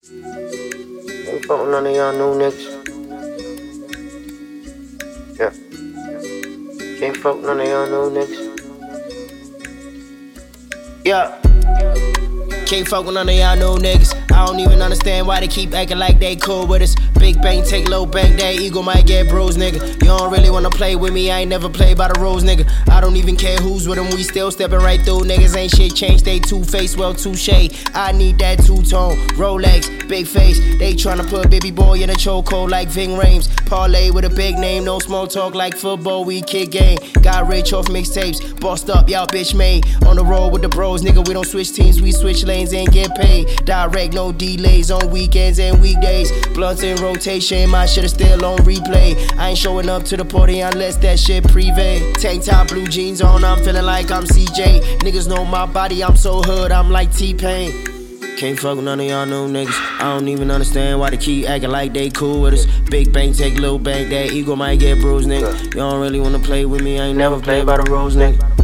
Ain't fuck with none of y'all new niggas. Yeah. Can't fuck with none of y'all new niggas. Yeah. Can't fuck with none of y'all new niggas. I don't even understand why they keep acting like they cool with us. Big bang, take low bang, that ego might get bruised, nigga. You don't really wanna play with me, I ain't never played by the rules, nigga. I don't even care who's with them, we still stepping right through. Niggas ain't shit changed, they two-faced, well, touche. I need that two-tone, Rolex, big face. They tryna put baby boy in a chokehold like Ving Rhames. Parlay with a big name, no small talk like football, we kick game. Got rich off mixtapes, bossed up, y'all bitch made. On the road with the bros, nigga, we don't switch teams, we switch lanes and get paid. Direct, no delays on weekends and weekdays. Blunts in rotation, my shit is still on replay. I ain't showing up to the party unless that shit privé. Tank top, blue jeans on, I'm feeling like I'm CJ. Niggas know my body, I'm so hood, I'm like T-Pain. Can't fuck with none of y'all new niggas. I don't even understand why they keep acting like they cool with us. Big bang, take little bang, that ego might get bruised, nigga. You don't really wanna play with me, I ain't never played by the rules, nigga.